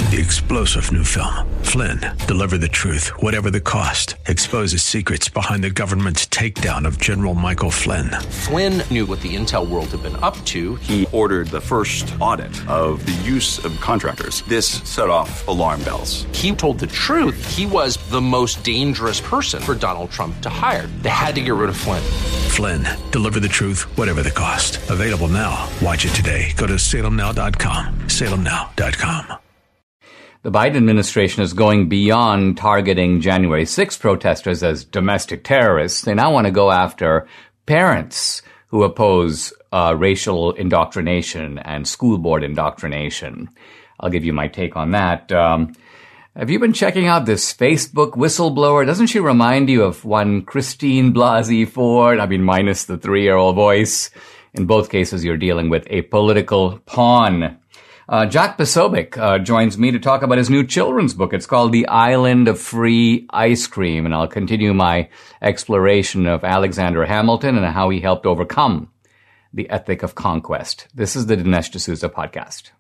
the explosive new film, Flynn, Deliver the Truth, Whatever the Cost, exposes secrets behind the government's takedown of General Michael Flynn. Flynn knew what the intel world had been up to. He ordered the first audit of the use of contractors. This set off alarm bells. He told the truth. He was the most dangerous person for Donald Trump to hire. They had to get rid of Flynn. Flynn, Deliver the Truth, Whatever the Cost. Available now. Watch it today. Go to salemnow.com. salemnow.com. The Biden administration is going beyond targeting January 6th protesters as domestic terrorists. They now want to go after parents who oppose racial indoctrination and school board indoctrination. I'll give you my take on that. Have you been checking out this Facebook whistleblower? Doesn't she remind you of one Christine Blasey Ford? I mean, minus the 3-year-old voice. In both cases, you're dealing with a political pawn. Jack Posobiec joins me to talk about his new children's book. It's called The Island of Free Ice Cream, and I'll continue my exploration of Alexander Hamilton and how he helped overcome the ethic of conquest. This is the Dinesh D'Souza podcast.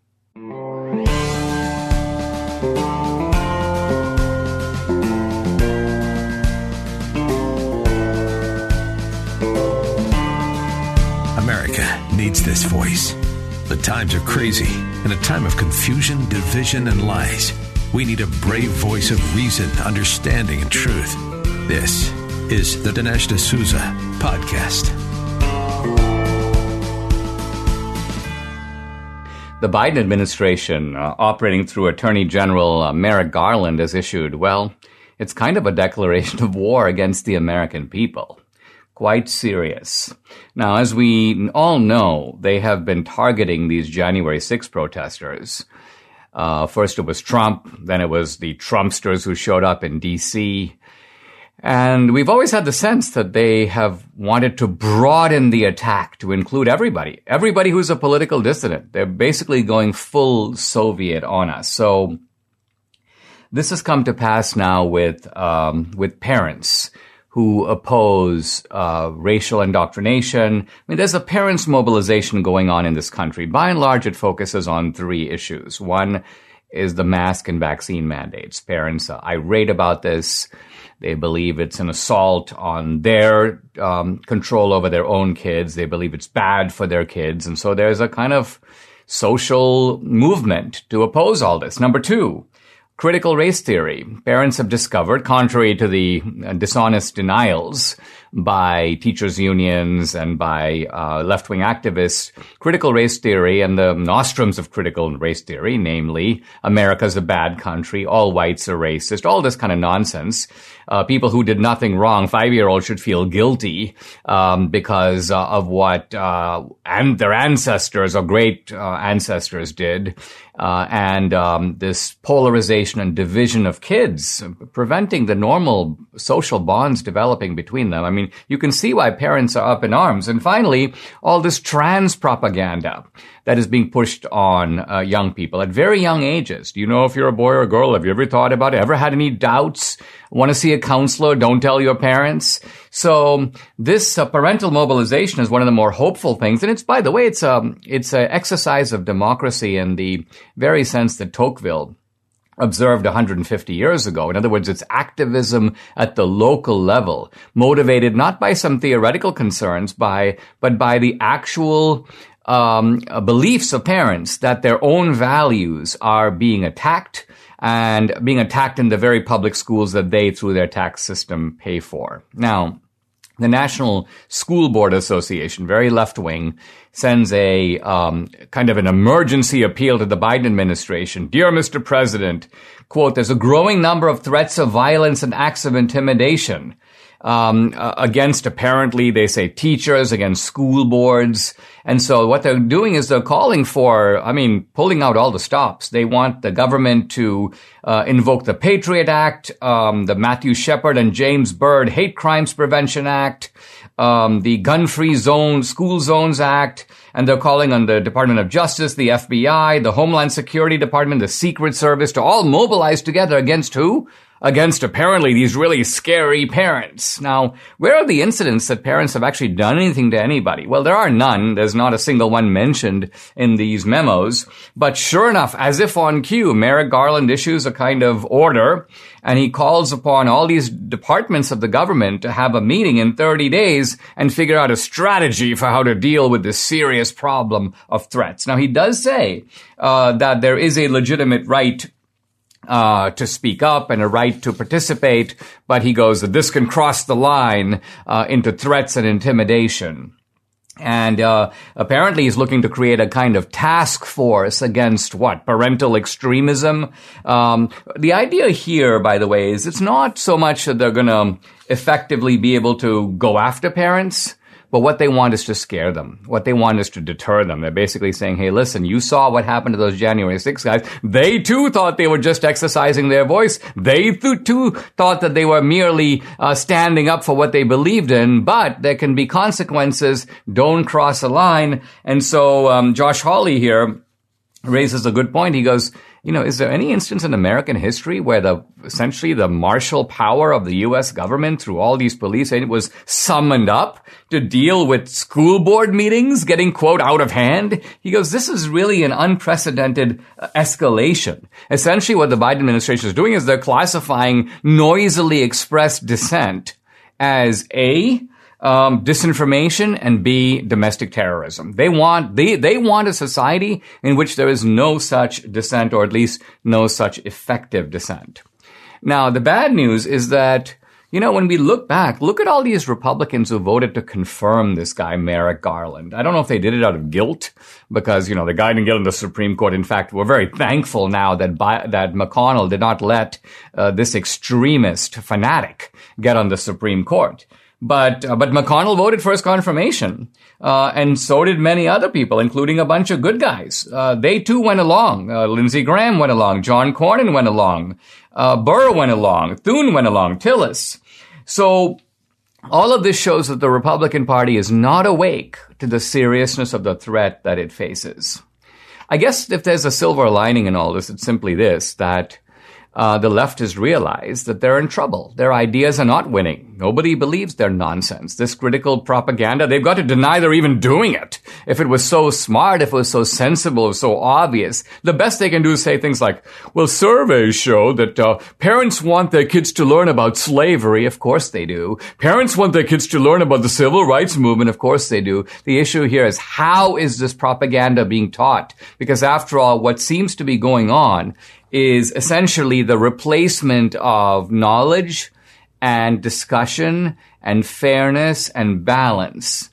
America needs this voice. The times are crazy. In a time of confusion, division, and lies, we need a brave voice of reason, understanding, and truth. This is the Dinesh D'Souza podcast. The Biden administration, operating through Attorney General Merrick Garland, has issued, well, it's kind of a declaration of war against the American people. Quite serious. Now, as we all know, they have been targeting these January 6th protesters. First it was Trump, then it was the Trumpsters who showed up in D.C., and we've always had the sense that they have wanted to broaden the attack to include everybody who's a political dissident. They're basically going full Soviet on us. So this has come to pass now with parents who oppose racial indoctrination. I mean, there's a parents' mobilization going on in this country. By and large, it focuses on 3 issues. One is the mask and vaccine mandates. Parents are irate about this. They believe it's an assault on their control over their own kids. They believe it's bad for their kids. And so there's a kind of social movement to oppose all this. Number 2, critical race theory. Parents have discovered, contrary to the dishonest denials by teachers' unions and by left-wing activists, critical race theory and the nostrums of critical race theory, namely, America's a bad country, all whites are racist, all this kind of nonsense. People who did nothing wrong, 5-year-olds should feel guilty because of what and their ancestors or great ancestors did. And this polarization and division of kids, preventing the normal social bonds developing between them. I mean, you can see why parents are up in arms. And finally, all this trans propaganda that is being pushed on young people at very young ages. Do you know if you're a boy or a girl? Have you ever thought about it? Ever had any doubts? Want to see a counselor? Don't tell your parents. So this parental mobilization is one of the more hopeful things. And it's, by the way, it's an exercise of democracy in the very sense that Tocqueville observed 150 years ago. In other words, it's activism at the local level, motivated not by some theoretical concerns, but by the actual beliefs of parents that their own values are being attacked, and being attacked in the very public schools that they, through their tax system, pay for. Now, the National School Board Association, very left-wing, sends a kind of an emergency appeal to the Biden administration. Dear Mr. President, quote, there's a growing number of threats of violence and acts of intimidation against, apparently, they say, teachers, against school boards. And so what they're doing is they're calling for, pulling out all the stops. They want the government to invoke the Patriot Act, the Matthew Shepard and James Byrd Hate Crimes Prevention Act, the Gun-Free Zone, School Zones Act, and they're calling on the Department of Justice, the FBI, the Homeland Security Department, the Secret Service to all mobilize together against who? against apparently these really scary parents. Now, where are the incidents that parents have actually done anything to anybody? Well, there are none. There's not a single one mentioned in these memos. But sure enough, as if on cue, Merrick Garland issues a kind of order, and he calls upon all these departments of the government to have a meeting in 30 days and figure out a strategy for how to deal with this serious problem of threats. Now, he does say that there is a legitimate right to speak up and a right to participate, but he goes that this can cross the line into threats and intimidation. And apparently he's looking to create a kind of task force against what? Parental extremism. The idea here, by the way, is it's not so much that they're going to effectively be able to go after parents, but what they want is to scare them. What they want is to deter them. They're basically saying, hey, listen, you saw what happened to those January 6 guys. They too thought they were just exercising their voice. They too thought that they were merely standing up for what they believed in, but there can be consequences. Don't cross a line. And so Josh Hawley here raises a good point. He goes, is there any instance in American history where essentially the martial power of the U.S. government through all these police was summoned up to deal with school board meetings getting, quote, out of hand? He goes, this is really an unprecedented escalation. Essentially what the Biden administration is doing is they're classifying noisily expressed dissent as A, disinformation, and B, domestic terrorism. They want a society in which there is no such dissent, or at least no such effective dissent. Now, the bad news is that, when we look back, look at all these Republicans who voted to confirm this guy, Merrick Garland. I don't know if they did it out of guilt because, the guy didn't get in the Supreme Court. In fact, we're very thankful now that McConnell did not let this extremist fanatic get on the Supreme Court. But McConnell voted for his confirmation, and so did many other people, including a bunch of good guys. They too went along. Lindsey Graham went along. John Cornyn went along. Burr went along. Thune went along. Tillis. So all of this shows that the Republican Party is not awake to the seriousness of the threat that it faces. I guess if there's a silver lining in all this, it's simply this, that the left has realized that they're in trouble. Their ideas are not winning. Nobody believes their nonsense. This critical propaganda, they've got to deny they're even doing it. If it was so smart, if it was so sensible, or so obvious, the best they can do is say things like, well, surveys show that parents want their kids to learn about slavery. Of course they do. Parents want their kids to learn about the civil rights movement. Of course they do. The issue here is, how is this propaganda being taught? Because after all, what seems to be going on is essentially the replacement of knowledge and discussion and fairness and balance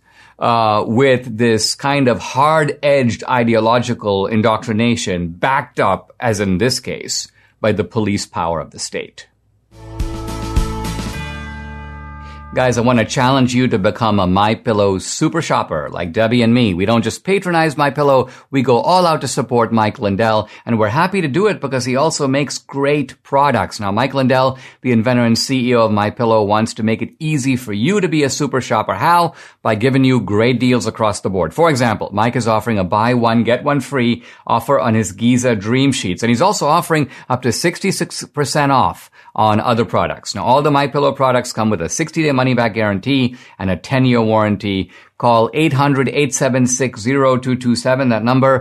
with this kind of hard-edged ideological indoctrination backed up, as in this case, by the police power of the state. Guys, I want to challenge you to become a MyPillow super shopper like Debbie and me. We don't just patronize MyPillow, we go all out to support Mike Lindell, and we're happy to do it because he also makes great products. Now, Mike Lindell, the inventor and CEO of MyPillow, wants to make it easy for you to be a super shopper. How? By giving you great deals across the board. For example, Mike is offering a buy one, get one free offer on his Giza Dream Sheets, and he's also offering up to 66% off on other products. Now, all the MyPillow products come with a 60-day money-back guarantee and a 10-year warranty. Call 800-876-0227. That number,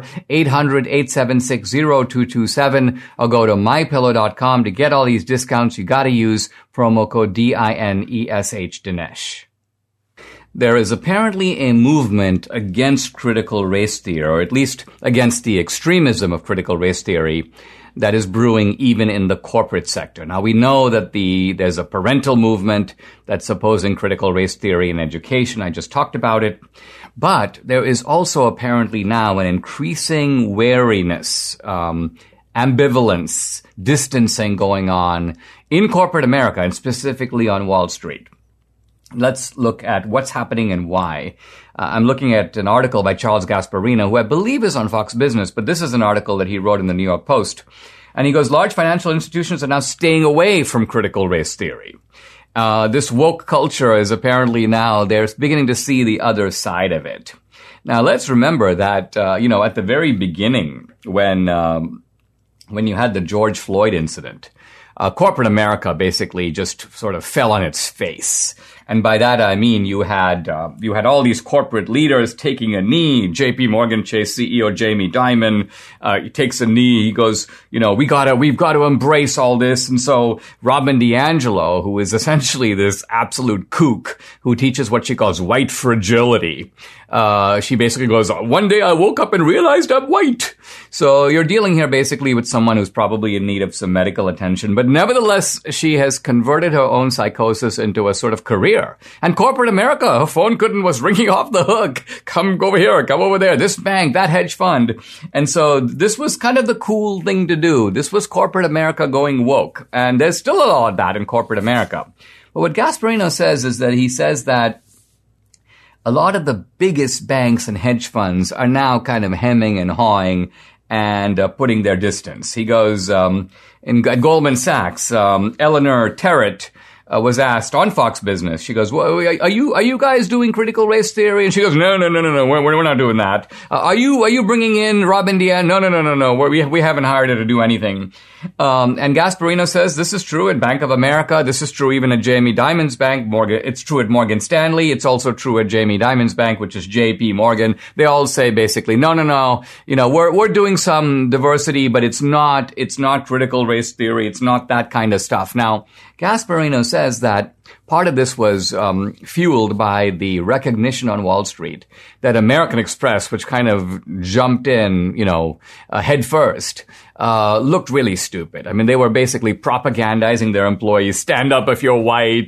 800-876-0227. Or go to MyPillow.com to get all these discounts. You gotta use promo code DINESH, Dinesh. There is apparently a movement against critical race theory, or at least against the extremism of critical race theory, that is brewing even in the corporate sector. Now, we know that there's a parental movement that's opposing critical race theory in education. I just talked about it. But there is also apparently now an increasing wariness, ambivalence, distancing going on in corporate America, and specifically on Wall Street. Let's look at what's happening and why. I'm looking at an article by Charles Gasparino, who I believe is on Fox Business, but this is an article that he wrote in the New York Post. And he goes, large financial institutions are now staying away from critical race theory. This woke culture is apparently now, they're beginning to see the other side of it. Now, let's remember that, at the very beginning, when you had the George Floyd incident, corporate America basically just sort of fell on its face. And by that I mean you had all these corporate leaders taking a knee. J.P. Morgan Chase CEO Jamie Dimon he takes a knee. He goes, we've got to embrace all this. And so Robin DiAngelo, who is essentially this absolute kook who teaches what she calls white fragility, she basically goes, one day I woke up and realized I'm white. So you're dealing here basically with someone who's probably in need of some medical attention, but nevertheless, she has converted her own psychosis into a sort of career. And corporate America, her phone was ringing off the hook. Come over here, come over there, this bank, that hedge fund. And so this was kind of the cool thing to do. This was corporate America going woke. And there's still a lot of that in corporate America. But what Gasparino says is that he says that a lot of the biggest banks and hedge funds are now kind of hemming and hawing and putting their distance. He goes, at Goldman Sachs, Eleanor Terrett was asked on Fox Business. She goes, well, are you guys doing critical race theory? And she goes, no, we're not doing that. Are you bringing in Robin DiAngelo? No. We haven't hired her to do anything. And Gasparino says this is true at Bank of America. This is true even at Jamie Dimon's bank. It's true at Morgan Stanley. It's also true at Jamie Dimon's bank, which is J.P. Morgan. They all say basically, no. We're doing some diversity, but it's not critical race theory. It's not that kind of stuff. Now, Gasparino says that part of this was fueled by the recognition on Wall Street that American Express, which kind of jumped in, head first, looked really stupid. I mean, they were basically propagandizing their employees. Stand up if you're white,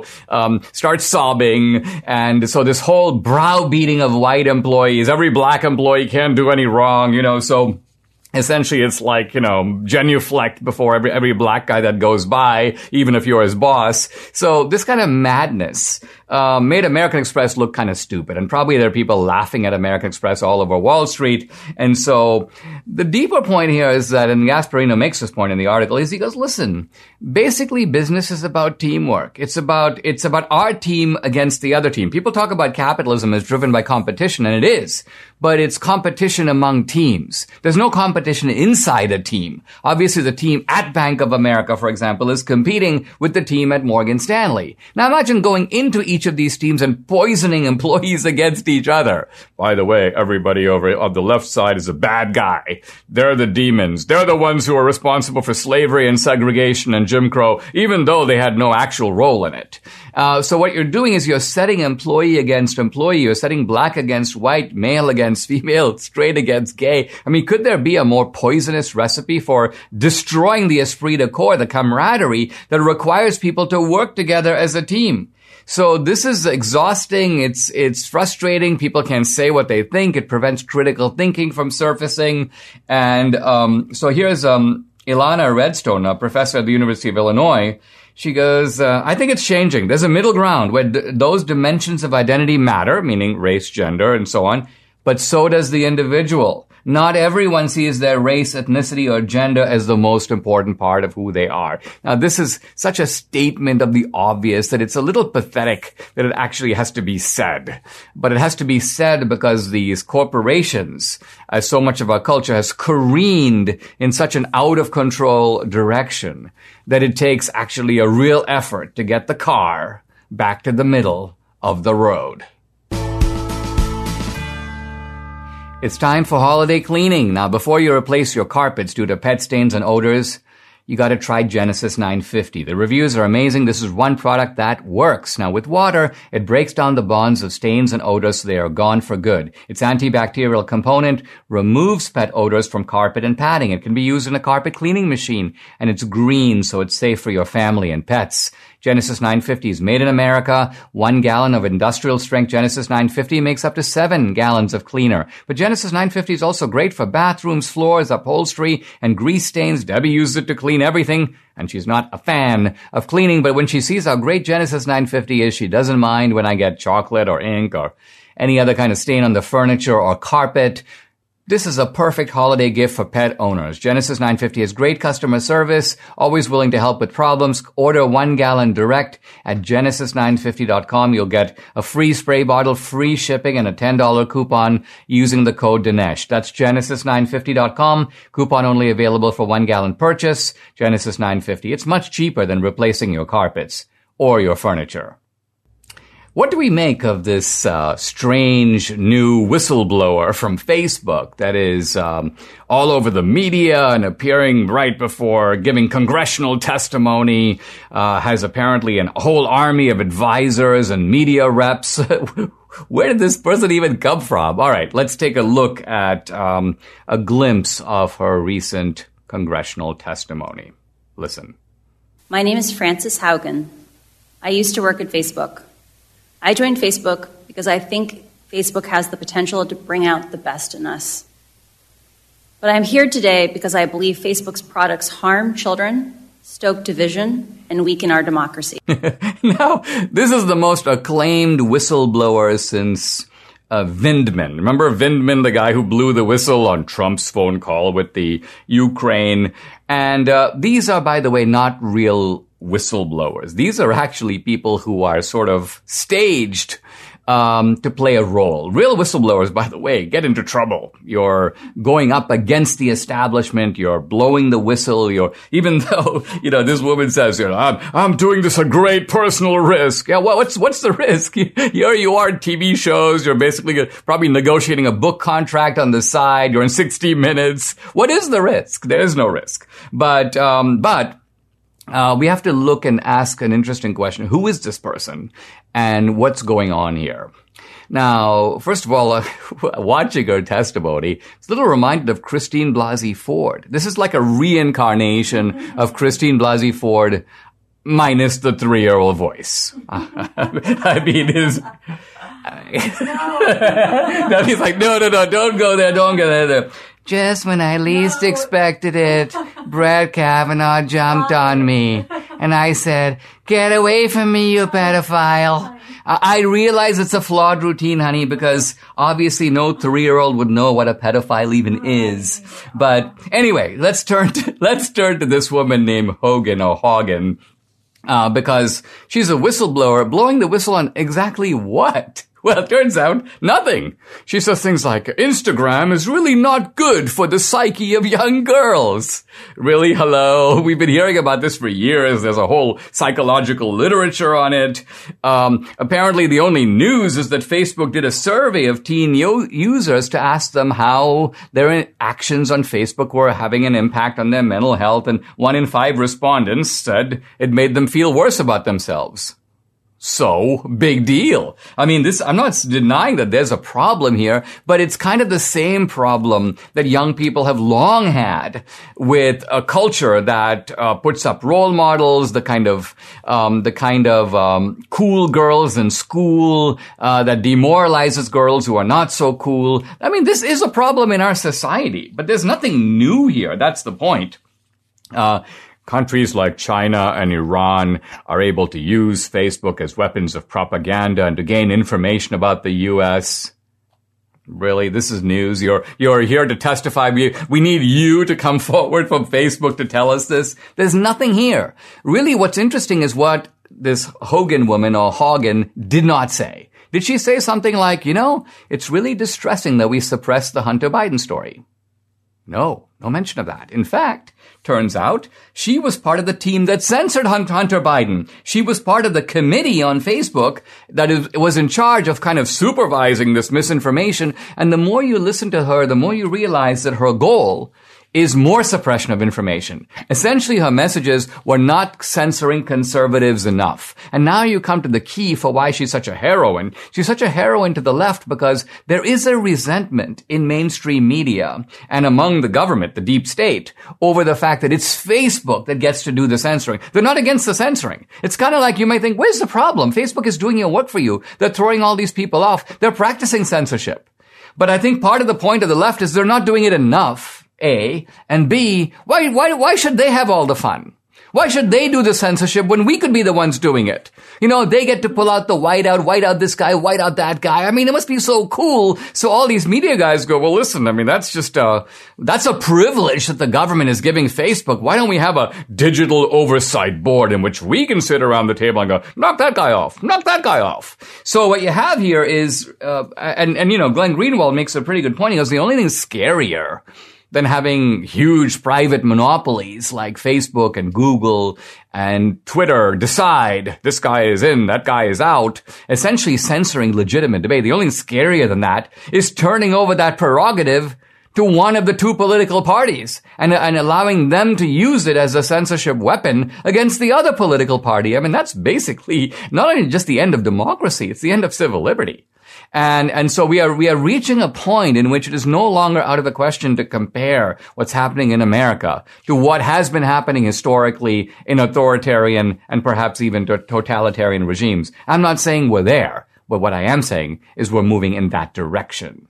start sobbing. And so this whole browbeating of white employees, every black employee can't do any wrong, so essentially, it's like, genuflect before every black guy that goes by, even if you're his boss. So this kind of madness made American Express look kind of stupid. And probably there are people laughing at American Express all over Wall Street. And so the deeper point here is that, and Gasparino makes this point in the article, is he goes, listen, basically business is about teamwork. It's about our team against the other team. People talk about capitalism as driven by competition, and it is. But it's competition among teams. There's no competition inside a team. Obviously, the team at Bank of America, for example, is competing with the team at Morgan Stanley. Now imagine going into each of these teams and poisoning employees against each other. By the way, everybody over on the left side is a bad guy. They're the demons. They're the ones who are responsible for slavery and segregation and Jim Crow, even though they had no actual role in it. So what you're doing is you're setting employee against employee. You're setting black against white, male against female, straight against gay. I mean, could there be a more poisonous recipe for destroying the esprit de corps, the camaraderie that requires people to work together as a team? So this is exhausting. It's frustrating. People can't say what they think. It prevents critical thinking from surfacing. And so here's Ilana Redstone, a professor at the University of Illinois. She goes, I think it's changing. There's a middle ground where those dimensions of identity matter, meaning race, gender, and so on, but so does the individual. Not everyone sees their race, ethnicity, or gender as the most important part of who they are. Now, this is such a statement of the obvious that it's a little pathetic that it actually has to be said. But it has to be said because these corporations, as so much of our culture, has careened in such an out-of-control direction that it takes actually a real effort to get the car back to the middle of the road. It's time for holiday cleaning. Now, before you replace your carpets due to pet stains and odors, you got to try Genesis 950. The reviews are amazing. This is one product that works. Now, with water, it breaks down the bonds of stains and odors so they are gone for good. Its antibacterial component removes pet odors from carpet and padding. It can be used in a carpet cleaning machine, and it's green, so it's safe for your family and pets. Genesis 950 is made in America. 1 gallon of industrial-strength Genesis 950 makes up to 7 gallons of cleaner. But Genesis 950 is also great for bathrooms, floors, upholstery, and grease stains. Debbie uses it to clean everything, and she's not a fan of cleaning, but when she sees how great Genesis 950 is, she doesn't mind when I get chocolate or ink or any other kind of stain on the furniture or carpet. This is a perfect holiday gift for pet owners. Genesis 950 has great customer service, always willing to help with problems. Order 1 gallon direct at genesis950.com. You'll get a free spray bottle, free shipping, and a $10 coupon using the code Dinesh. That's genesis950.com. Coupon only available for 1 gallon purchase. Genesis 950. It's much cheaper than replacing your carpets or your furniture. What do we make of this strange new whistleblower from Facebook that is all over the media and appearing right before giving congressional testimony, has apparently a whole army of advisors and media reps? Where did this person even come from? All right, let's take a look at a glimpse of her recent congressional testimony. Listen. My name is Frances Haugen. I used to work at Facebook. I joined Facebook because I think Facebook has the potential to bring out the best in us. But I'm here today because I believe Facebook's products harm children, stoke division, and weaken our democracy. Now, this is the most acclaimed whistleblower since Vindman. Remember Vindman, the guy who blew the whistle on Trump's phone call with the Ukraine? And these are, by the way, not real whistleblowers. These are actually people who are sort of staged to play a role. Real whistleblowers, by the way, get into trouble. You're going up against the establishment. You're blowing the whistle. Even though, this woman says, I'm doing this at great personal risk. Yeah, well, what's the risk? Here you are in TV shows. You're basically probably negotiating a book contract on the side. You're in 60 Minutes. What is the risk? There is no risk. But we have to look and ask an interesting question. Who is this person and what's going on here? Now, first of all, watching her testimony, it's a little reminded of Christine Blasey Ford. This is like a reincarnation of Christine Blasey Ford minus the 3-year-old voice. I mean, no, he's like, no, don't go there. Just when I least expected it, Brett Kavanaugh jumped on me. And I said, get away from me, you pedophile. I realize it's a flawed routine, honey, because obviously no 3-year-old would know what a pedophile even is. But anyway, let's turn to this woman named Haugen, because she's a whistleblower blowing the whistle on exactly what? Well, it turns out nothing. She says things like, Instagram is really not good for the psyche of young girls. Really? Hello? We've been hearing about this for years. There's a whole psychological literature on it. Apparently the only news is that Facebook did a survey of teen users to ask them how their actions on Facebook were having an impact on their mental health. And 1 in 5 respondents said it made them feel worse about themselves. So, big deal. I mean, I'm not denying that there's a problem here, but it's kind of the same problem that young people have long had with a culture that puts up role models, the kind of cool girls in school, that demoralizes girls who are not so cool. I mean, this is a problem in our society, but there's nothing new here. That's the point. Countries like China and Iran are able to use Facebook as weapons of propaganda and to gain information about the U.S. Really? This is news? You're here to testify. We need you to come forward from Facebook to tell us this. There's nothing here. Really, what's interesting is what this Haugen woman or Haugen did not say. Did she say something like, it's really distressing that we suppressed the Hunter Biden story? No mention of that. In fact, turns out she was part of the team that censored Hunter Biden. She was part of the committee on Facebook that was in charge of kind of supervising this misinformation. And the more you listen to her, the more you realize that her goal is more suppression of information. Essentially, her messages were not censoring conservatives enough. And now you come to the key for why she's such a heroine. She's such a heroine to the left because there is a resentment in mainstream media and among the government, the deep state, over the fact that it's Facebook that gets to do the censoring. They're not against the censoring. It's kind of like you might think, where's the problem? Facebook is doing your work for you. They're throwing all these people off. They're practicing censorship. But I think part of the point of the left is they're not doing it enough. A, and B, why should they have all the fun? Why should they do the censorship when we could be the ones doing it? You know, they get to pull out the white out this guy, white out that guy. I mean, it must be so cool. So all these media guys go, well, listen, I mean, that's a privilege that the government is giving Facebook. Why don't we have a digital oversight board in which we can sit around the table and go, knock that guy off, knock that guy off. So what you have here is, and you know, Glenn Greenwald makes a pretty good point. He goes, the only thing scarier than having huge private monopolies like Facebook and Google and Twitter decide this guy is in, that guy is out, essentially censoring legitimate debate. The only thing scarier than that is turning over that prerogative to one of the two political parties and allowing them to use it as a censorship weapon against the other political party. I mean, that's basically not only just the end of democracy, it's the end of civil liberty. And so we are reaching a point in which it is no longer out of the question to compare what's happening in America to what has been happening historically in authoritarian and perhaps even totalitarian regimes. I'm not saying we're there, but what I am saying is we're moving in that direction.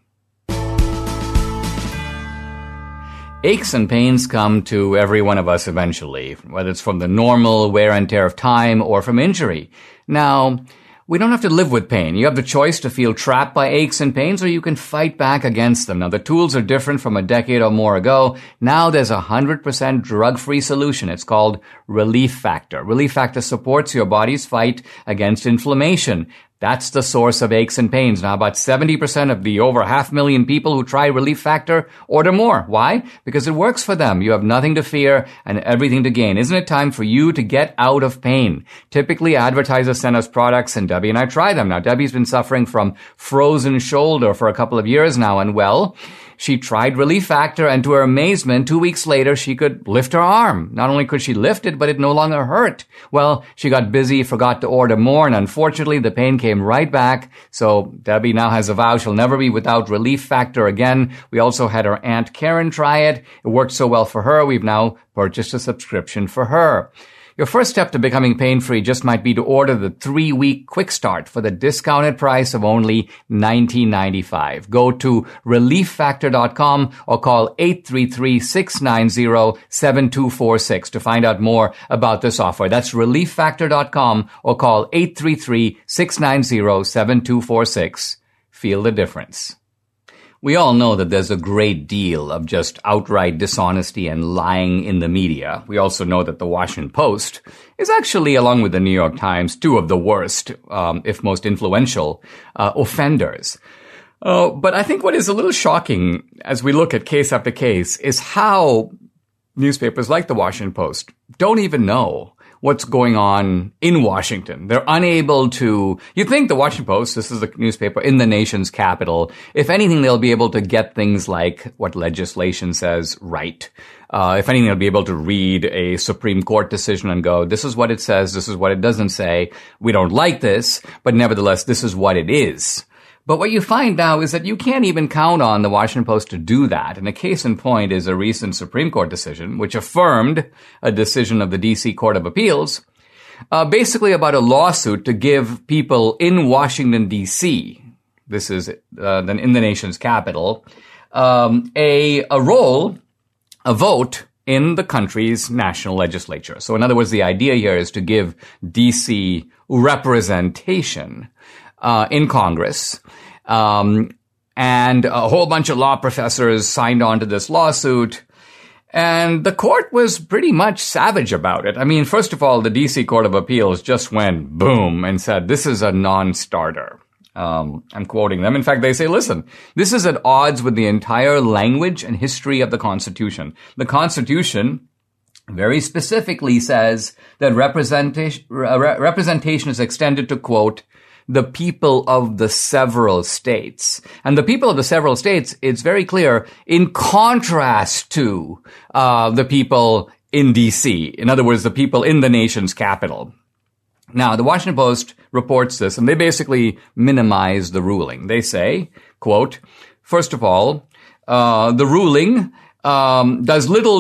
Aches and pains come to every one of us eventually, whether it's from the normal wear and tear of time or from injury. Now, we don't have to live with pain. You have the choice to feel trapped by aches and pains, or you can fight back against them. Now, the tools are different from a decade or more ago. Now there's a 100% drug-free solution. It's called Relief Factor. Relief Factor supports your body's fight against inflammation. That's the source of aches and pains. Now, about 70% of the over 500,000 people who try Relief Factor order more. Why? Because it works for them. You have nothing to fear and everything to gain. Isn't it time for you to get out of pain? Typically, advertisers send us products and Debbie and I try them. Now, Debbie's been suffering from frozen shoulder for a couple of years now, and well, she tried Relief Factor, and to her amazement, 2 weeks later, she could lift her arm. Not only could she lift it, but it no longer hurt. Well, she got busy, forgot to order more, and unfortunately, the pain came right back. So Debbie now has a vow she'll never be without Relief Factor again. We also had her Aunt Karen try it. It worked so well for her, we've now purchased a subscription for her. Your first step to becoming pain-free just might be to order the 3-week quick start for the discounted price of only $19.95. Go to relieffactor.com or call 833-690-7246 to find out more about this offer. That's relieffactor.com or call 833-690-7246. Feel the difference. We all know that there's a great deal of just outright dishonesty and lying in the media. We also know that the Washington Post is actually, along with the New York Times, two of the worst, if most influential, offenders. But I think what is a little shocking as we look at case after case is how newspapers like the Washington Post don't even know what's going on in Washington. They're unable to, you think the Washington Post, this is the newspaper in the nation's capital, if anything, they'll be able to get things like what legislation says right. If anything, they'll be able to read a Supreme Court decision and go, this is what it says, this is what it doesn't say. We don't like this, but nevertheless, this is what it is. But what you find now is that you can't even count on the Washington Post to do that. And a case in point is a recent Supreme Court decision, which affirmed a decision of the D.C. Court of Appeals, basically about a lawsuit to give people in Washington, D.C., this is in the nation's capital, a vote in the country's national legislature. So in other words, the idea here is to give D.C. representation in Congress. And a whole bunch of law professors signed on to this lawsuit. And the court was pretty much savage about it. I mean, first of all, the D.C. Court of Appeals just went boom and said, this is a non-starter. I'm quoting them. In fact, they say, listen, this is at odds with the entire language and history of the Constitution. The Constitution very specifically says that representation is extended to, quote, the people of the several states. And the people of the several states, it's very clear, in contrast to the people in D.C., in other words, the people in the nation's capital. Now, the Washington Post reports this, and they basically minimize the ruling. They say, quote, first of all, the ruling has little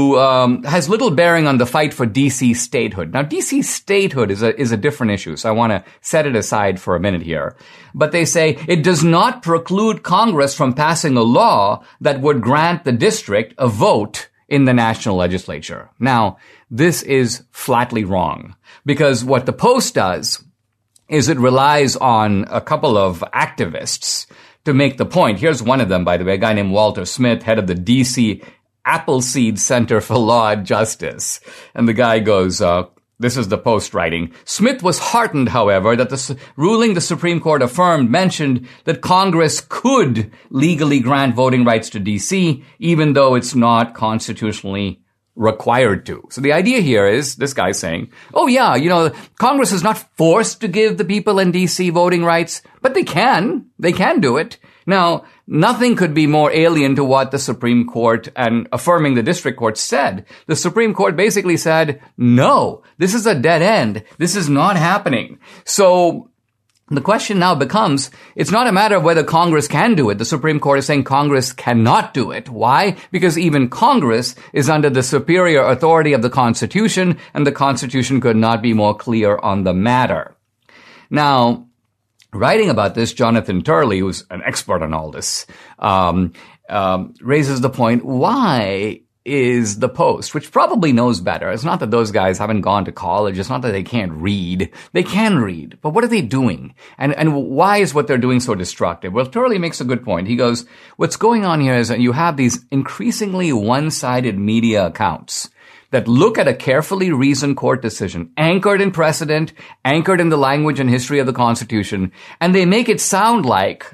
bearing on the fight for D.C. statehood. Now, D.C. statehood is a different issue, so I want to set it aside for a minute here. But they say it does not preclude Congress from passing a law that would grant the district a vote in the national legislature. Now, this is flatly wrong, because what the Post does is it relies on a couple of activists to make the point. Here's one of them, by the way, a guy named Walter Smith, head of the D.C. Appleseed Center for Law and Justice. And the guy goes, this is the Post writing. Smith was heartened, however, that the ruling the Supreme Court affirmed mentioned that Congress could legally grant voting rights to D.C., even though it's not constitutionally required to. So the idea here is this guy saying, oh yeah, Congress is not forced to give the people in D.C. voting rights, but they can do it. Now, nothing could be more alien to what the Supreme Court and affirming the district court said. The Supreme Court basically said, no, this is a dead end. This is not happening. So the question now becomes, it's not a matter of whether Congress can do it. The Supreme Court is saying Congress cannot do it. Why? Because even Congress is under the superior authority of the Constitution, and the Constitution could not be more clear on the matter. Now, writing about this, Jonathan Turley, who's an expert on all this, raises the point, why is the Post, which probably knows better. It's not that those guys haven't gone to college. It's not that they can't read. They can read. But what are they doing? And why is what they're doing so destructive? Well, Turley makes a good point. He goes, what's going on here is that you have these increasingly one-sided media accounts that look at a carefully reasoned court decision, anchored in precedent, anchored in the language and history of the Constitution, and they make it sound like,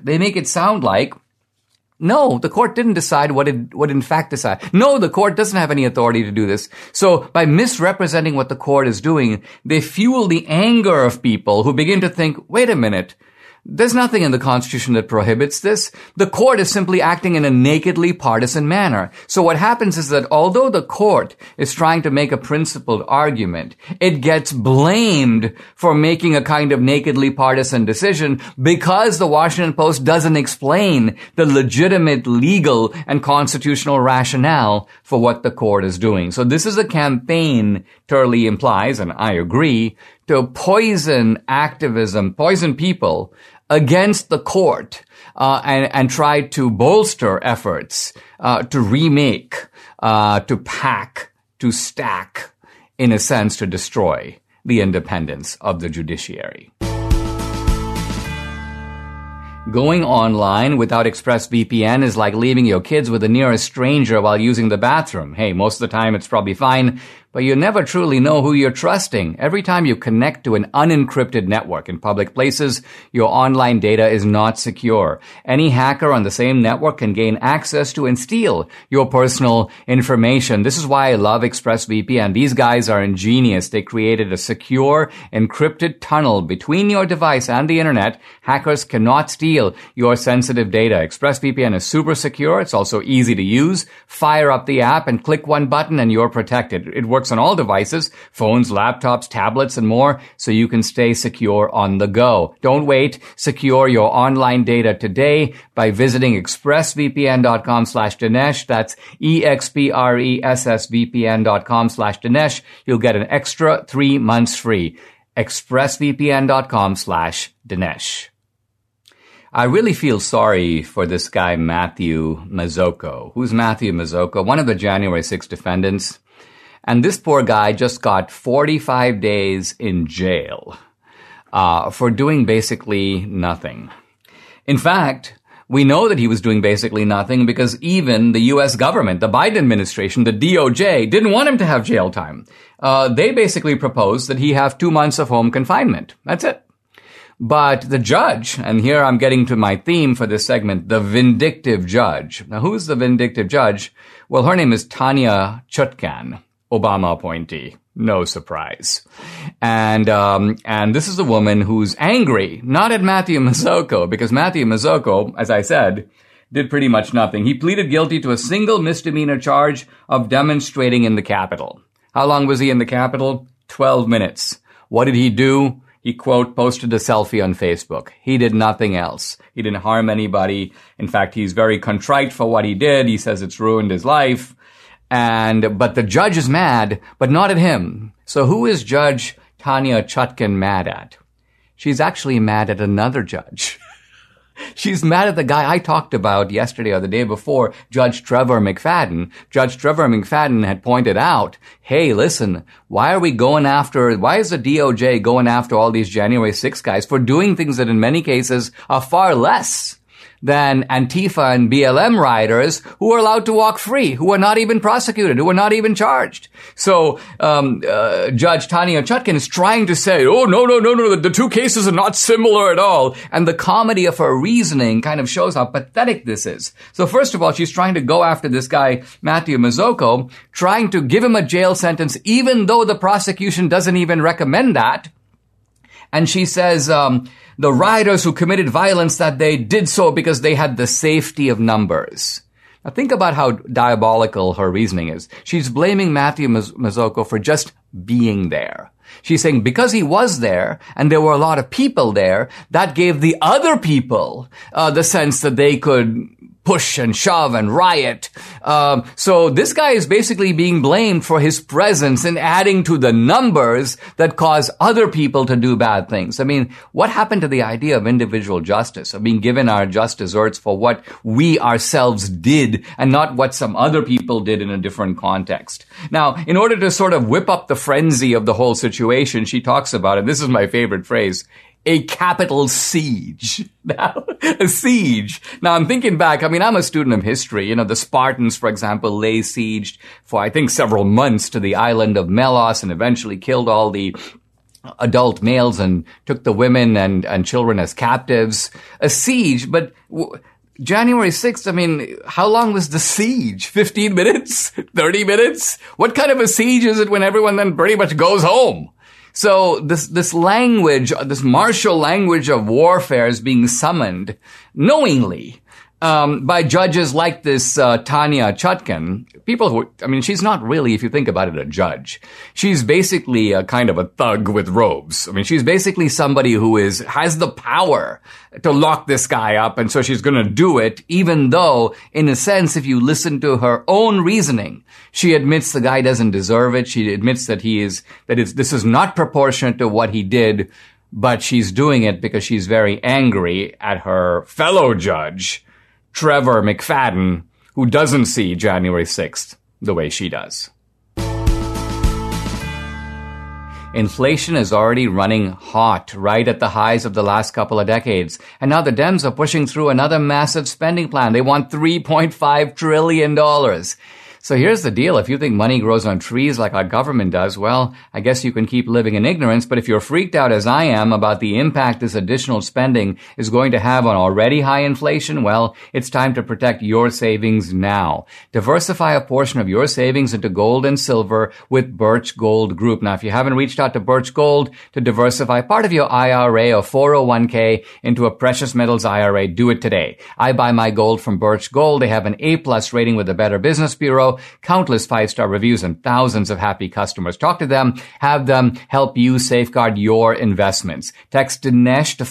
no, the court didn't decide what in fact decide. No, the court doesn't have any authority to do this. So by misrepresenting what the court is doing, they fuel the anger of people who begin to think, wait a minute, there's nothing in the Constitution that prohibits this. The court is simply acting in a nakedly partisan manner. So what happens is that although the court is trying to make a principled argument, it gets blamed for making a kind of nakedly partisan decision because the Washington Post doesn't explain the legitimate legal and constitutional rationale for what the court is doing. So this is a campaign, Turley implies, and I agree, to poison activism, poison people against the court, and try to bolster efforts, to remake, to pack, to stack, in a sense, to destroy the independence of the judiciary. Going online without ExpressVPN is like leaving your kids with the nearest stranger while using the bathroom. Hey, most of the time it's probably fine, but you never truly know who you're trusting. Every time you connect to an unencrypted network in public places, your online data is not secure. Any hacker on the same network can gain access to and steal your personal information. This is why I love ExpressVPN. These guys are ingenious. They created a secure, encrypted tunnel between your device and the internet. Hackers cannot steal your sensitive data. ExpressVPN is super secure. It's also easy to use. Fire up the app and click one button and you're protected. It works on all devices, phones, laptops, tablets, and more, so you can stay secure on the go. Don't wait. Secure your online data today by visiting expressvpn.com/Dinesh. That's expressvpn.com/Dinesh. You'll get an extra 3 months free. expressvpn.com/Dinesh. I really feel sorry for this guy, Matthew Mazzocco. Who's Matthew Mazzocco? One of the January 6th defendants. And this poor guy just got 45 days in jail for doing basically nothing. In fact, we know that he was doing basically nothing because even the U.S. government, the Biden administration, the DOJ, didn't want him to have jail time. They basically proposed that he have 2 months of home confinement. That's it. But the judge, and here I'm getting to my theme for this segment, the vindictive judge. Now, who's the vindictive judge? Well, her name is Tanya Chutkan, Obama appointee. No surprise. And this is a woman who's angry, not at Matthew Mazzocco, because Matthew Mazzocco, as I said, did pretty much nothing. He pleaded guilty to a single misdemeanor charge of demonstrating in the Capitol. How long was he in the Capitol? 12 minutes. What did he do? He, quote, posted a selfie on Facebook. He did nothing else. He didn't harm anybody. In fact, he's very contrite for what he did. He says it's ruined his life. But the judge is mad, but not at him. So who is Judge Tanya Chutkan mad at? She's actually mad at another judge. She's mad at the guy I talked about yesterday or the day before, Judge Trevor McFadden. Judge Trevor McFadden had pointed out, hey, listen, why is the DOJ going after all these January 6 guys for doing things that in many cases are far less than Antifa and BLM rioters who are allowed to walk free, who are not even prosecuted, who are not even charged. So Judge Tanya Chutkan is trying to say, oh, no, the two cases are not similar at all. And the comedy of her reasoning kind of shows how pathetic this is. So first of all, she's trying to go after this guy, Matthew Mazzocco, trying to give him a jail sentence, even though the prosecution doesn't even recommend that. And she says, the rioters who committed violence that day did so because they had the safety of numbers. Now think about how diabolical her reasoning is. She's blaming Matthew Mazzocco for just being there. She's saying because he was there and there were a lot of people there, that gave the other people the sense that they could push and shove and riot. So this guy is basically being blamed for his presence and adding to the numbers that cause other people to do bad things. I mean, what happened to the idea of individual justice, of being given our just desserts for what we ourselves did and not what some other people did in a different context? Now, in order to sort of whip up the frenzy of the whole situation, she talks about, and this is my favorite phrase, a capital siege. Now, a siege. Now, I'm thinking back. I mean, I'm a student of history. You know, the Spartans, for example, lay siege for, I think, several months to the island of Melos and eventually killed all the adult males and took the women and children as captives. A siege, but January 6th, I mean, how long was the siege? 15 minutes? 30 minutes? What kind of a siege is it when everyone then pretty much goes home? So this language, this martial language of warfare is being summoned knowingly by judges like this Tanya Chutkan. People who, I mean, she's not really, if you think about it, a judge. She's basically a kind of a thug with robes. I mean, she's basically somebody who has the power to lock this guy up, and so she's going to do it, even though, in a sense, if you listen to her own reasoning, she admits the guy doesn't deserve it. She admits that this is not proportionate to what he did, but she's doing it because she's very angry at her fellow judge, Trevor McFadden, who doesn't see January 6th the way she does. Inflation is already running hot, right at the highs of the last couple of decades. And now the Dems are pushing through another massive spending plan. They want $3.5 trillion. So here's the deal. If you think money grows on trees like our government does, well, I guess you can keep living in ignorance. But if you're freaked out as I am about the impact this additional spending is going to have on already high inflation, well, it's time to protect your savings now. Diversify a portion of your savings into gold and silver with Birch Gold Group. Now, if you haven't reached out to Birch Gold to diversify part of your IRA or 401k into a precious metals IRA, do it today. I buy my gold from Birch Gold. They have an A+ rating with the Better Business Bureau, countless 5-star reviews, and thousands of happy customers. Talk to them. Have them help you safeguard your investments. Text Dinesh to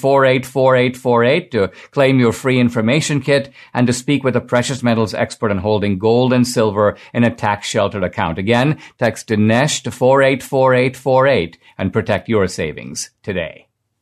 484848 to claim your free information kit and to speak with a precious metals expert on holding gold and silver in a tax-sheltered account. Again, text Dinesh to 484848 and protect your savings today.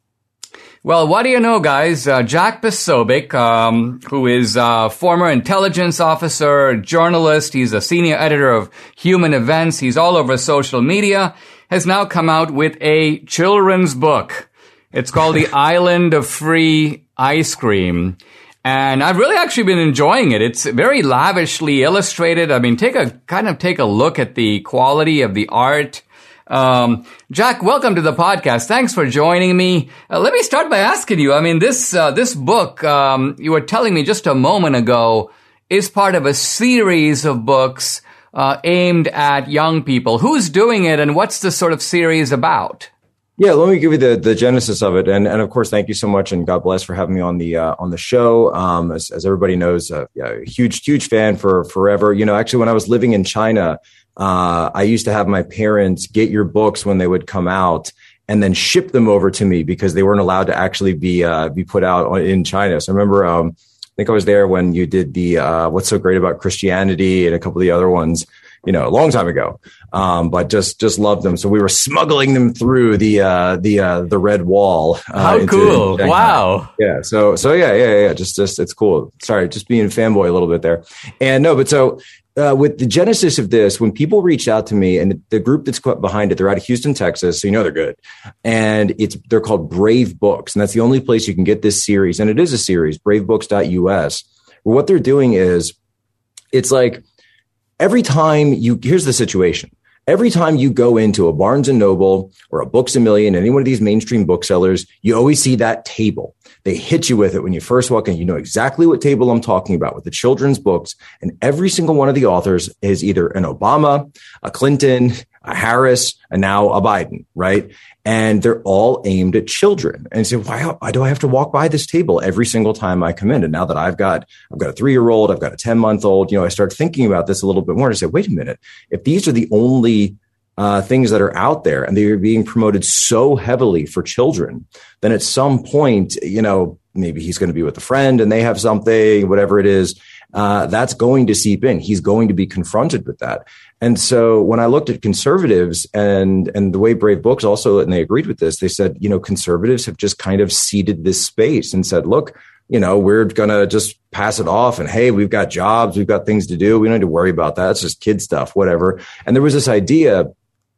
Well, what do you know, guys? Jack Posobiec, who is a former intelligence officer, journalist, he's a senior editor of Human Events, he's all over social media, has now come out with a children's book. It's called The Island of Free Ice Cream. And I've really actually been enjoying it. It's very lavishly illustrated. I mean, take a look at the quality of the art. Jack, welcome to the podcast. Thanks for joining me. Let me start by asking you, I mean, this book, you were telling me just a moment ago, is part of a series of books, aimed at young people. Who's doing it and what's the sort of series about? Yeah, let me give you the genesis of it. And of course, thank you so much. And God bless for having me on the show. As everybody knows, huge fan for forever. You know, actually, when I was living in China, I used to have my parents get your books when they would come out and then ship them over to me because they weren't allowed to actually be put out in China. So I remember, I think I was there when you did the What's So Great About Christianity and a couple of the other ones. a long time ago. But just loved them. So we were smuggling them through the red wall. How cool. Wow. Yeah. So yeah. Just it's cool. Sorry, just being a fanboy a little bit there. And no, but so with the genesis of this, when people reach out to me, and the group that's behind it, they're out of Houston, Texas, so they're good. And they're called Brave Books, and that's the only place you can get this series. And it is a series, bravebooks.us. Well, what they're doing is, it's like here's the situation. Every time you go into a Barnes & Noble or a Books A Million, any one of these mainstream booksellers, you always see that table. They hit you with it when you first walk in. You know exactly what table I'm talking about with the children's books. And every single one of the authors is either an Obama, a Clinton, a Harris, and now a Biden, right? And they're all aimed at children. And so why do I have to walk by this table every single time I come in? And now that I've got a 3-year-old, I've got a 10-month-old, I start thinking about this a little bit more. And I say, wait a minute, if these are the only things that are out there and they're being promoted so heavily for children, then at some point, maybe he's going to be with a friend and they have something, whatever it is, that's going to seep in. He's going to be confronted with that. And so when I looked at conservatives and the way Brave Books also, and they agreed with this, they said, conservatives have just kind of ceded this space and said, look, we're going to just pass it off. And hey, we've got jobs, we've got things to do. We don't need to worry about that. It's just kid stuff, whatever. And there was this idea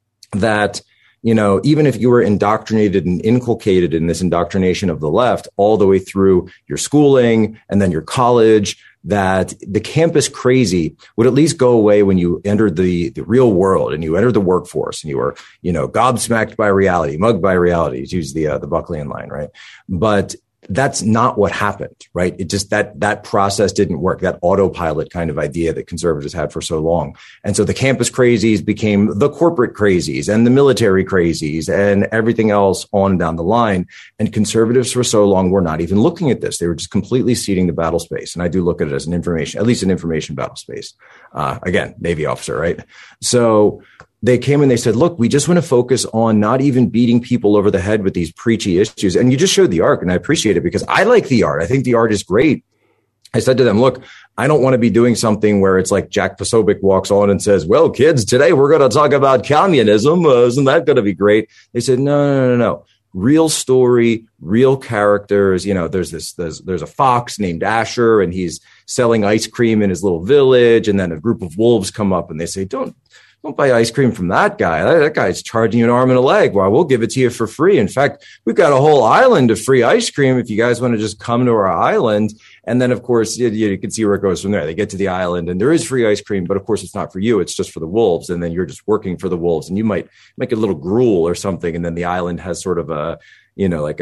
that, even if you were indoctrinated and inculcated in this indoctrination of the left all the way through your schooling and then your college, that the campus crazy would at least go away when you entered the real world and you entered the workforce and you were, gobsmacked by reality, mugged by reality, to use the Buckleyan line, right? But that's not what happened, right? It just that process didn't work, that autopilot kind of idea that conservatives had for so long. And so the campus crazies became the corporate crazies and the military crazies and everything else on and down the line. And conservatives for so long were not even looking at this. They were just completely ceding the battle space. And I do look at it as at least an information battle space. Again, Navy officer, right? So they came and they said, look, we just want to focus on not even beating people over the head with these preachy issues. And you just showed the arc, and I appreciate it because I like the art. I think the art is great. I said to them, look, I don't want to be doing something where it's like Jack Posobiec walks on and says, well, kids, today we're going to talk about communism. Isn't that going to be great? They said, no. Real story, real characters. There's a fox named Asher, and he's selling ice cream in his little village. And then a group of wolves come up and they say, don't buy ice cream from that guy. That guy's charging you an arm and a leg. Well, we'll give it to you for free. In fact, we've got a whole island of free ice cream if you guys want to just come to our island. And then, of course, you can see where it goes from there. They get to the island and there is free ice cream, but of course, it's not for you. It's just for the wolves. And then you're just working for the wolves, and you might make a little gruel or something. And then the island has sort of a, like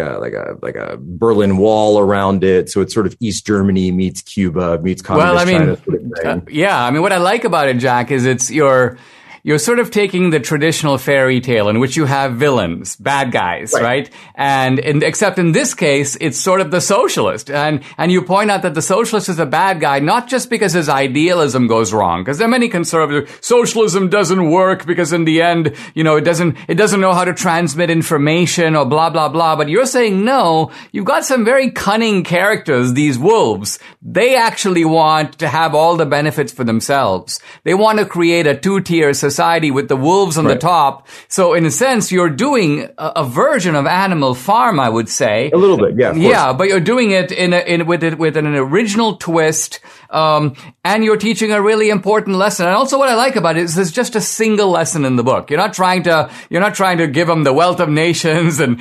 a Berlin Wall around it. So it's sort of East Germany meets Cuba meets communist China sort of thing. What I like about it, Jack, is you're sort of taking the traditional fairy tale in which you have villains, bad guys, right? And except in this case, it's sort of the socialist. And you point out that the socialist is a bad guy, not just because his idealism goes wrong, because there are many conservatives, socialism doesn't work because in the end, it doesn't know how to transmit information or blah, blah, blah. But you're saying, no, you've got some very cunning characters, these wolves. They actually want to have all the benefits for themselves. They want to create a two-tier society with the wolves on the top. So in a sense, you're doing a version of Animal Farm, I would say. A little bit, yeah. Yeah, but you're doing it with an original twist, and you're teaching a really important lesson. And also what I like about it is there's just a single lesson in the book. You're not trying to give them the wealth of nations and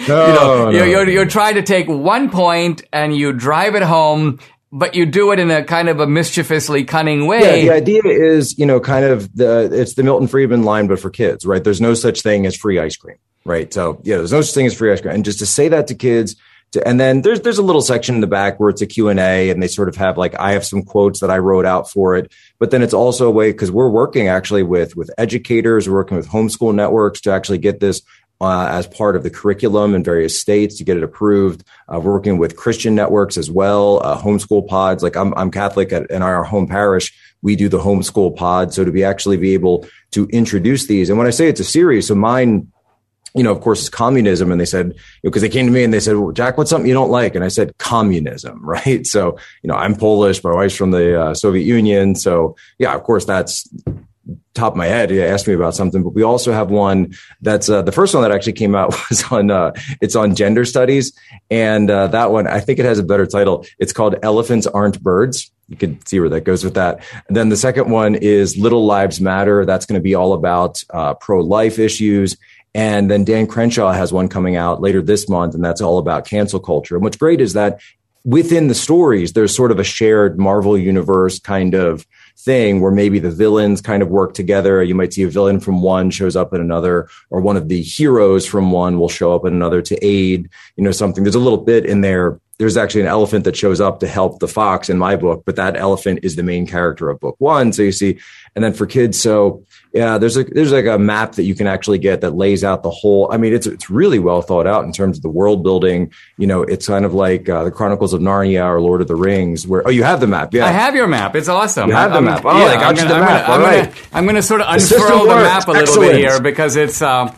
you're trying to take one point and you drive it home. But you do it in a kind of a mischievously cunning way. Yeah, the idea is, it's the Milton Friedman line, but for kids, right? There's no such thing as free ice cream, right? So, there's no such thing as free ice cream. And just to say that to kids, and then there's a little section in the back where it's a Q&A, and they sort of have I have some quotes that I wrote out for it. But then it's also a way, because we're working actually with educators, we're working with homeschool networks to actually get this as part of the curriculum in various states to get it approved. We're working with Christian networks as well, homeschool pods. Like I'm Catholic in our home parish. We do the homeschool pod. So to be able to introduce these. And when I say it's a series, so mine, of course, is communism. And they said, because they came to me and they said, well, Jack, what's something you don't like? And I said, communism, right? So, I'm Polish. My wife's from the Soviet Union. So yeah, of course, that's top of my head. You asked me about something, but we also have one that's the first one that actually came out was on it's on gender studies, and that one I think it has a better title. It's called Elephants Aren't Birds. You can see where that goes with that. And then the second one is Little Lives Matter. That's going to be all about pro-life issues. And then Dan Crenshaw has one coming out later this month, and that's all about cancel culture. And what's great is that within the stories, there's sort of a shared Marvel universe kind of thing where maybe the villains kind of work together. You might see a villain from one shows up in another, or one of the heroes from one will show up in another to aid, something. There's a little bit in there. There's actually an elephant that shows up to help the fox in my book, but that elephant is the main character of book one. So you see, and then for kids, so yeah, there's like a map that you can actually get that lays out the whole. I mean, it's really well thought out in terms of the world building. It's kind of like the Chronicles of Narnia or Lord of the Rings. Where you have the map? Yeah, I have your map. It's awesome. You have the map. Oh, yeah, I got you the map. All right. I'm going to sort of unfurl the map a little bit here because it's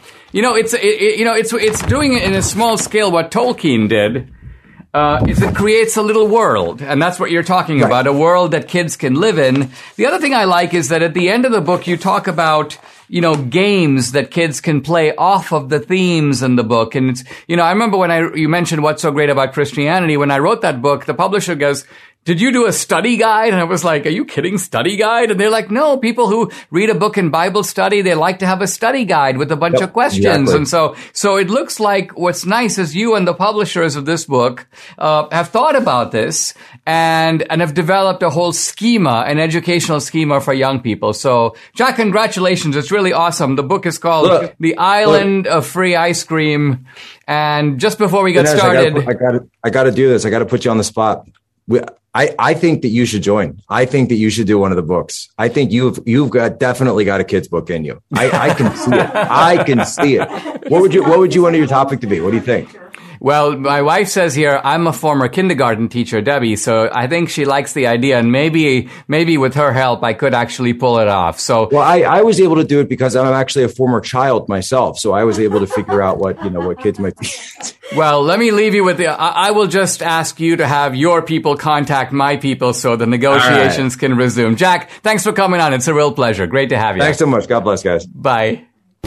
it's doing it in a small scale what Tolkien did. Is it creates a little world, and that's what you're talking about, a world that kids can live in. The other thing I like is that at the end of the book, you talk about, games that kids can play off of the themes in the book. And it's, I remember when you mentioned what's so great about Christianity, when I wrote that book, the publisher goes, did you do a study guide? And I was like, are you kidding? Study guide? And they're like, no, people who read a book in Bible study, they like to have a study guide with a bunch of questions. Exactly. And so it looks like what's nice is you and the publishers of this book, have thought about this and have developed a whole schema, an educational schema for young people. So Jack, congratulations. It's really awesome. The book is called The Island of Free Ice Cream. And just before we get started, I got to do this. I got to put you on the spot. I think that you should join. I think that you should do one of the books. I think you've definitely got a kid's book in you. I can see it. I can see it. What would you want your topic to be? What do you think? Well, my wife says here, I'm a former kindergarten teacher, Debbie, so I think she likes the idea, and maybe with her help, I could actually pull it off. So, well, I was able to do it because I'm actually a former child myself, so I was able to figure out what kids might be. Well, let me leave you with I will just ask you to have your people contact my people so the negotiations can resume. Jack, thanks for coming on. It's a real pleasure. Great to have you. Thanks so much. God bless, guys. Bye.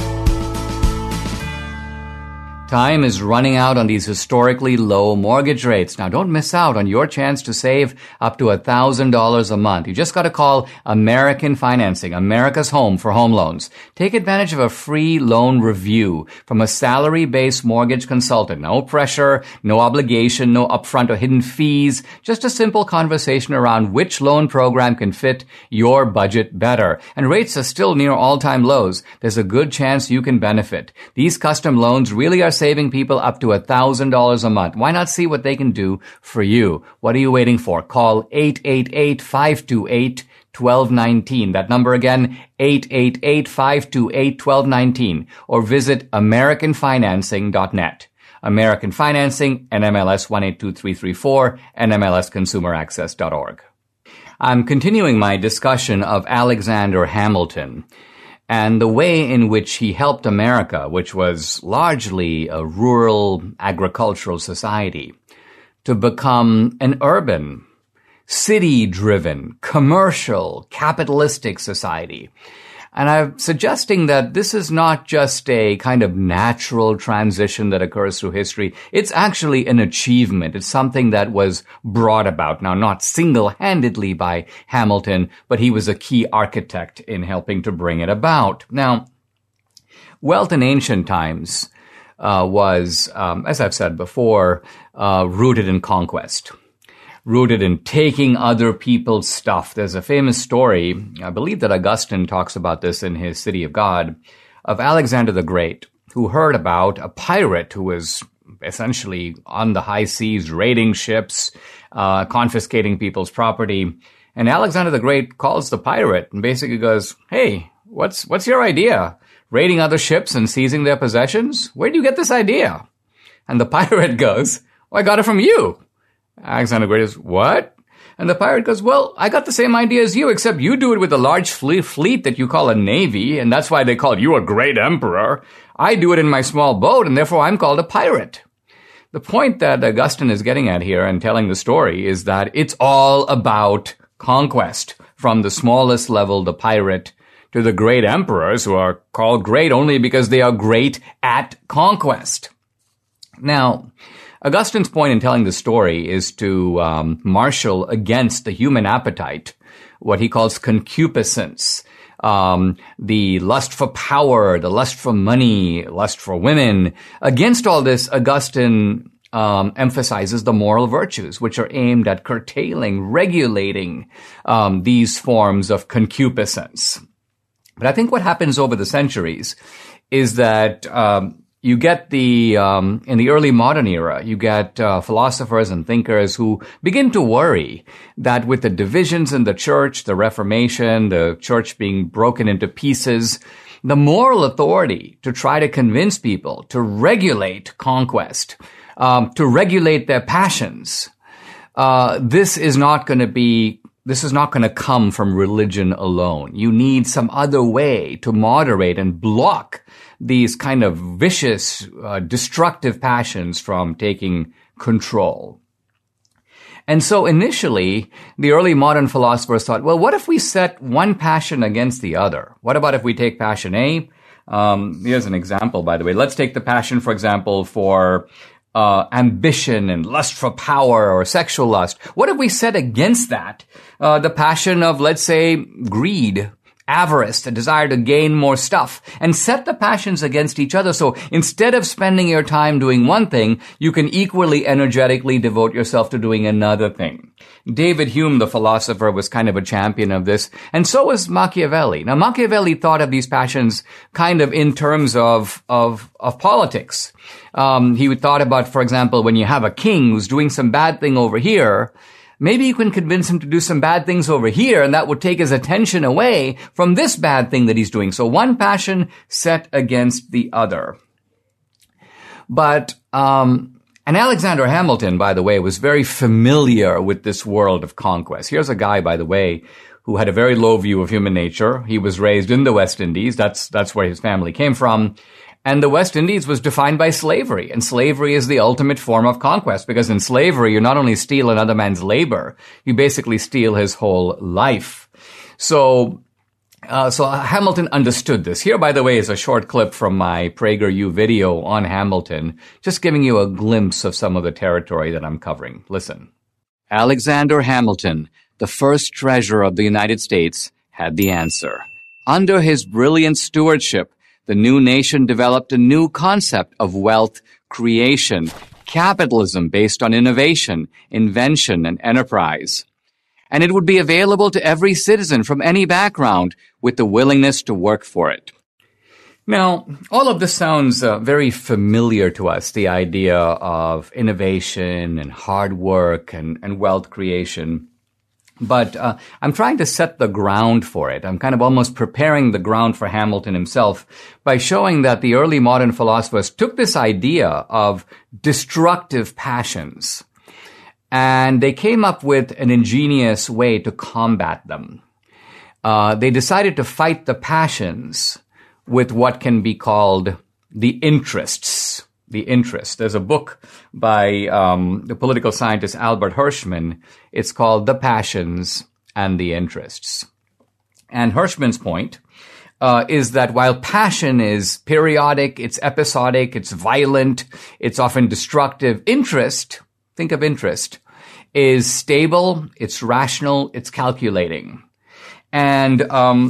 Time is running out on these historically low mortgage rates. Now, don't miss out on your chance to save up to $1,000 a month. You just got to call American Financing, America's home for home loans. Take advantage of a free loan review from a salary-based mortgage consultant. No pressure, no obligation, no upfront or hidden fees. Just a simple conversation around which loan program can fit your budget better. And rates are still near all-time lows. There's a good chance you can benefit. These custom loans really are saving people up to $1,000 a month. Why not see what they can do for you? What are you waiting for? Call 888-528-1219. That number again, 888-528-1219. Or visit AmericanFinancing.net. American Financing, NMLS 182334, NMLSConsumerAccess.org. I'm continuing my discussion of Alexander Hamilton and the way in which he helped America, which was largely a rural agricultural society, to become an urban, city-driven, commercial, capitalistic society. And I'm suggesting that this is not just a kind of natural transition that occurs through history. It's actually an achievement. It's something that was brought about. Now, not single-handedly by Hamilton, but he was a key architect in helping to bring it about. Now, wealth in ancient times was, as I've said before, rooted in conquest. Rooted in taking other people's stuff. There's a famous story, I believe that Augustine talks about this in his City of God, of Alexander the Great, who heard about a pirate who was essentially on the high seas, raiding ships, confiscating people's property. And Alexander the Great calls the pirate and basically goes, hey, what's your idea? Raiding other ships and seizing their possessions? Where do you get this idea? And the pirate goes, well, I got it from you. Alexander the Great is, what? And the pirate goes, well, I got the same idea as you, except you do it with a large fleet that you call a navy, and that's why they call you a great emperor. I do it in my small boat, and therefore I'm called a pirate. The point that Augustine is getting at here and telling the story is that it's all about conquest, from the smallest level, the pirate, to the great emperors who are called great only because they are great at conquest. Now, Augustine's point in telling the story is to marshal against the human appetite what he calls concupiscence, the lust for power, the lust for money, lust for women. Against all this, Augustine emphasizes the moral virtues, which are aimed at curtailing, regulating these forms of concupiscence. But I think what happens over the centuries is that you get in the early modern era, you get philosophers and thinkers who begin to worry that with the divisions in the church, the Reformation, the church being broken into pieces, the moral authority to try to convince people to regulate conquest, to regulate their passions, this is not going to come from religion alone. You need some other way to moderate and block these kind of vicious, destructive passions from taking control. And so initially, the early modern philosophers thought, well, what if we set one passion against the other? What about if we take passion A? Here's an example, by the way. Let's take the passion, for example, for ambition and lust for power or sexual lust. What if we set against that the passion of, let's say, greed, avarice, the desire to gain more stuff, and set the passions against each other. So instead of spending your time doing one thing, you can equally energetically devote yourself to doing another thing. David Hume, the philosopher, was kind of a champion of this, and so was Machiavelli. Now, Machiavelli thought of these passions kind of in terms of politics. He thought about, for example, when you have a king who's doing some bad thing over here, maybe you can convince him to do some bad things over here, and that would take his attention away from this bad thing that he's doing. So one passion set against the other. But, and Alexander Hamilton, by the way, was very familiar with this world of conquest. Here's a guy, by the way, who had a very low view of human nature. He was raised in the West Indies. That's where his family came from. And the West Indies was defined by slavery. And slavery is the ultimate form of conquest, because in slavery, you not only steal another man's labor, you basically steal his whole life. So Hamilton understood this. Here, by the way, is a short clip from my PragerU video on Hamilton, just giving you a glimpse of some of the territory that I'm covering. Listen. Alexander Hamilton, the first treasurer of the United States, had the answer. Under his brilliant stewardship, the new nation developed a new concept of wealth creation, capitalism based on innovation, invention, and enterprise. And it would be available to every citizen from any background with the willingness to work for it. Now, all of this sounds very familiar to us, the idea of innovation and hard work and wealth creation. But I'm trying to set the ground for it. I'm kind of almost preparing the ground for Hamilton himself by showing that the early modern philosophers took this idea of destructive passions, and they came up with an ingenious way to combat them. They decided to fight the passions with what can be called the interests. The interest. There's a book by the political scientist Albert Hirschman. It's called The Passions and the Interests. And Hirschman's point is that while passion is periodic, it's episodic, it's violent, it's often destructive, interest, think of interest, is stable, it's rational, it's calculating. And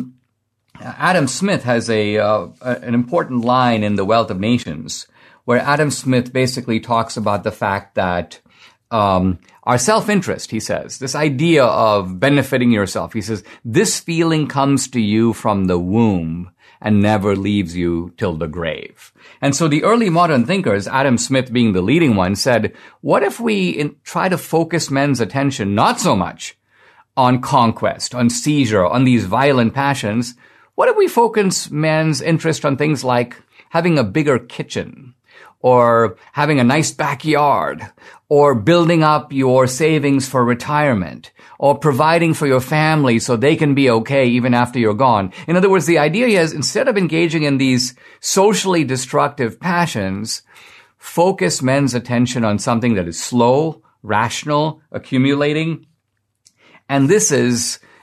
Adam Smith has an important line in The Wealth of Nations, where Adam Smith basically talks about the fact that our self-interest, he says, this idea of benefiting yourself, he says, this feeling comes to you from the womb and never leaves you till the grave. And so the early modern thinkers, Adam Smith being the leading one, said, what if we try to focus men's attention not so much on conquest, on seizure, on these violent passions? What if we focus men's interest on things like having a bigger kitchen, or having a nice backyard, or building up your savings for retirement, or providing for your family so they can be okay even after you're gone? In other words, the idea is, instead of engaging in these socially destructive passions, focus men's attention on something that is slow, rational, accumulating. And this is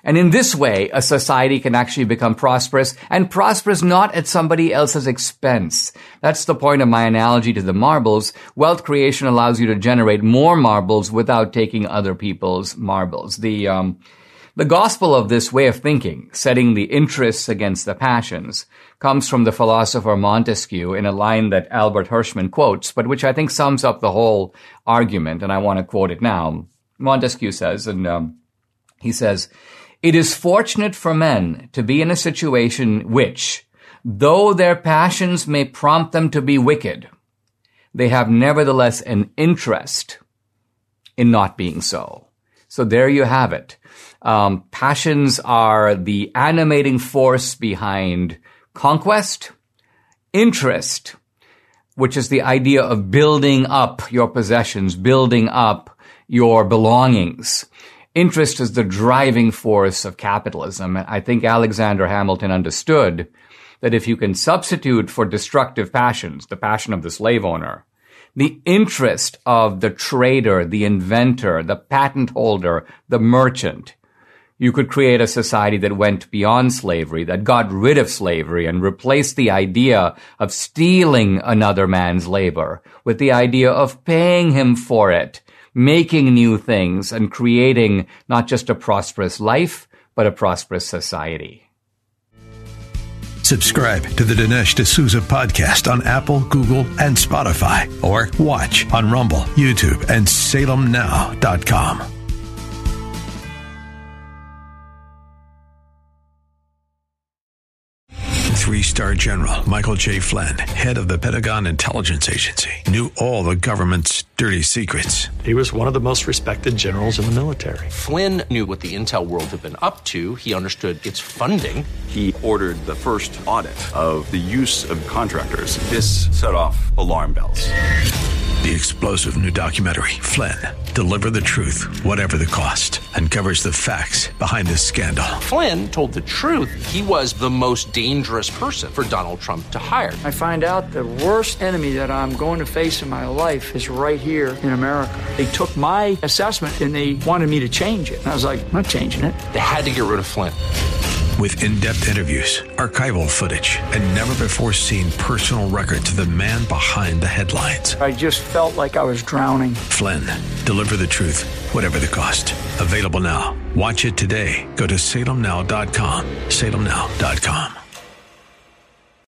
And in this way, a society can actually become prosperous, and prosperous not at somebody else's expense. That's the point of my analogy to the marbles. Wealth creation allows you to generate more marbles without taking other people's marbles. The gospel of this way of thinking, setting the interests against the passions, comes from the philosopher Montesquieu in a line that Albert Hirschman quotes, but which I think sums up the whole argument, and I want to quote it now. Montesquieu says, he says, "It is fortunate for men to be in a situation which, though their passions may prompt them to be wicked, they have nevertheless an interest in not being so." So there you have it. Passions are the animating force behind conquest. Interest, which is the idea of building up your possessions, building up your belongings. Interest is the driving force of capitalism. I think Alexander Hamilton understood that if you can substitute for destructive passions, the passion of the slave owner, the interest of the trader, the inventor, the patent holder, the merchant, you could create a society that went beyond slavery, that got rid of slavery and replaced the idea of stealing another man's labor with the idea of paying him for it, making new things, and creating not just a prosperous life, but a prosperous society. Subscribe to the Dinesh D'Souza podcast on Apple, Google, and Spotify, or watch on Rumble, YouTube, and SalemNow.com. 3-star General Michael J. Flynn, head of the Pentagon Intelligence Agency, knew all the government's dirty secrets. He was one of the most respected generals in the military. Flynn knew what the intel world had been up to. He understood its funding. He ordered the first audit of the use of contractors. This set off alarm bells. The explosive new documentary, Flynn, Deliver the Truth, Whatever the Cost, uncovers the facts behind this scandal. Flynn told the truth. He was the most dangerous person for Donald Trump to hire. I find out the worst enemy that I'm going to face in my life is right here in America. They took my assessment and they wanted me to change it. And I was like, I'm not changing it. They had to get rid of Flynn. With in-depth interviews, archival footage, and never-before-seen personal records of the man behind the headlines. I just felt like I was drowning. Flynn, Deliver the Truth, Whatever the Cost. Available now. Watch it today. Go to SalemNow.com. SalemNow.com.